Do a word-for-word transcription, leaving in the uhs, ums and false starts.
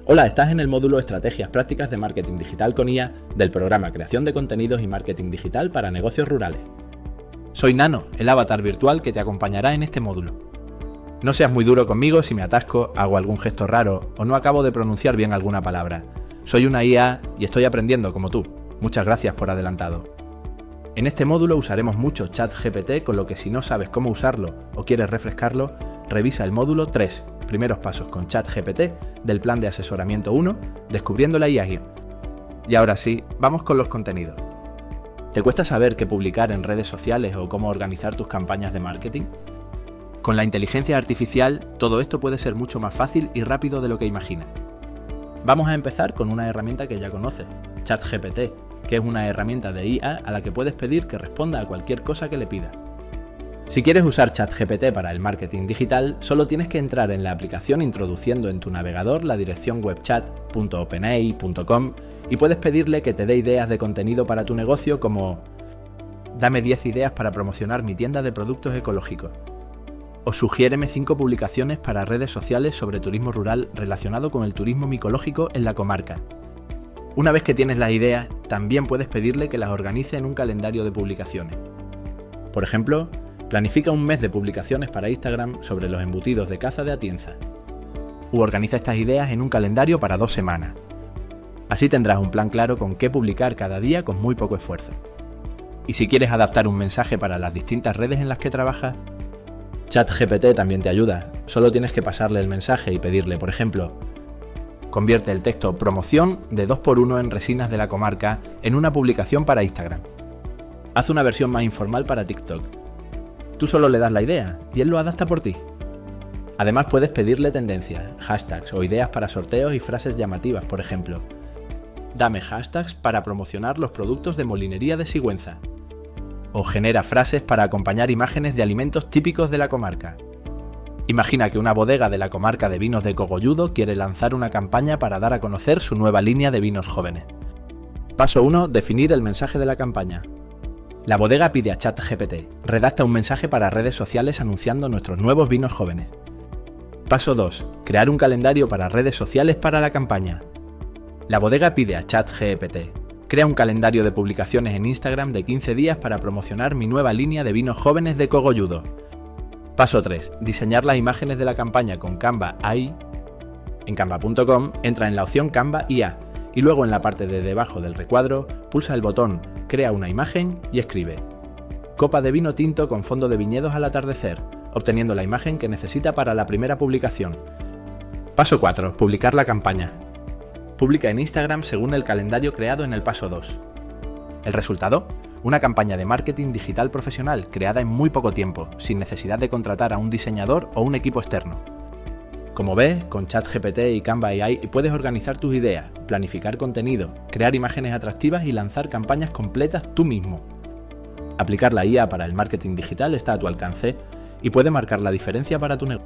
Hola, estás en el módulo Estrategias Prácticas de Marketing Digital con I A del programa Creación de Contenidos y Marketing Digital para Negocios Rurales. Soy Nano, el avatar virtual que te acompañará en este módulo. No seas muy duro conmigo si me atasco, hago algún gesto raro o no acabo de pronunciar bien alguna palabra. Soy una I A y estoy aprendiendo como tú. Muchas gracias por adelantado. En este módulo usaremos mucho ChatGPT, con lo que si no sabes cómo usarlo o quieres refrescarlo, revisa el módulo tres, primeros pasos con ChatGPT, del plan de asesoramiento uno, descubriendo la I A. Y ahora sí, vamos con los contenidos. ¿Te cuesta saber qué publicar en redes sociales o cómo organizar tus campañas de marketing? Con la inteligencia artificial, todo esto puede ser mucho más fácil y rápido de lo que imaginas. Vamos a empezar con una herramienta que ya conoces, ChatGPT, que es una herramienta de I A a la que puedes pedir que responda a cualquier cosa que le pidas. Si quieres usar ChatGPT para el marketing digital, solo tienes que entrar en la aplicación introduciendo en tu navegador la dirección web chat punto openai punto com y puedes pedirle que te dé ideas de contenido para tu negocio como: dame diez ideas para promocionar mi tienda de productos ecológicos. O sugiéreme cinco publicaciones para redes sociales sobre turismo rural relacionado con el turismo micológico en la comarca. Una vez que tienes las ideas, también puedes pedirle que las organice en un calendario de publicaciones. Por ejemplo, planifica un mes de publicaciones para Instagram sobre los embutidos de caza de Atienza. U organiza estas ideas en un calendario para dos semanas. Así tendrás un plan claro con qué publicar cada día con muy poco esfuerzo. Y si quieres adaptar un mensaje para las distintas redes en las que trabajas, ChatGPT también te ayuda. Solo tienes que pasarle el mensaje y pedirle, por ejemplo: convierte el texto promoción de dos por uno en resinas de la comarca en una publicación para Instagram. Haz una versión más informal para TikTok. Tú solo le das la idea y él lo adapta por ti. Además puedes pedirle tendencias, hashtags o ideas para sorteos y frases llamativas, por ejemplo: dame hashtags para promocionar los productos de molinería de Sigüenza. O genera frases para acompañar imágenes de alimentos típicos de la comarca. Imagina que una bodega de la comarca de vinos de Cogolludo quiere lanzar una campaña para dar a conocer su nueva línea de vinos jóvenes. Paso uno. Definir el mensaje de la campaña. La bodega pide a ChatGPT: redacta un mensaje para redes sociales anunciando nuestros nuevos vinos jóvenes. Paso dos. Crear un calendario para redes sociales para la campaña. La bodega pide a ChatGPT: crea un calendario de publicaciones en Instagram de quince días para promocionar mi nueva línea de vinos jóvenes de Cogolludo. Paso tres. Diseñar las imágenes de la campaña con Canva A I. En canva punto com entra en la opción Canva I A y luego en la parte de debajo del recuadro pulsa el botón Crea una imagen y escribe: copa de vino tinto con fondo de viñedos al atardecer, obteniendo la imagen que necesita para la primera publicación. Paso cuatro. Publicar la campaña. Publica en Instagram según el calendario creado en el paso dos. ¿El resultado? Una campaña de marketing digital profesional creada en muy poco tiempo, sin necesidad de contratar a un diseñador o un equipo externo. Como ves, con ChatGPT y Canva A I puedes organizar tus ideas, planificar contenido, crear imágenes atractivas y lanzar campañas completas tú mismo. Aplicar la I A para el marketing digital está a tu alcance y puede marcar la diferencia para tu negocio.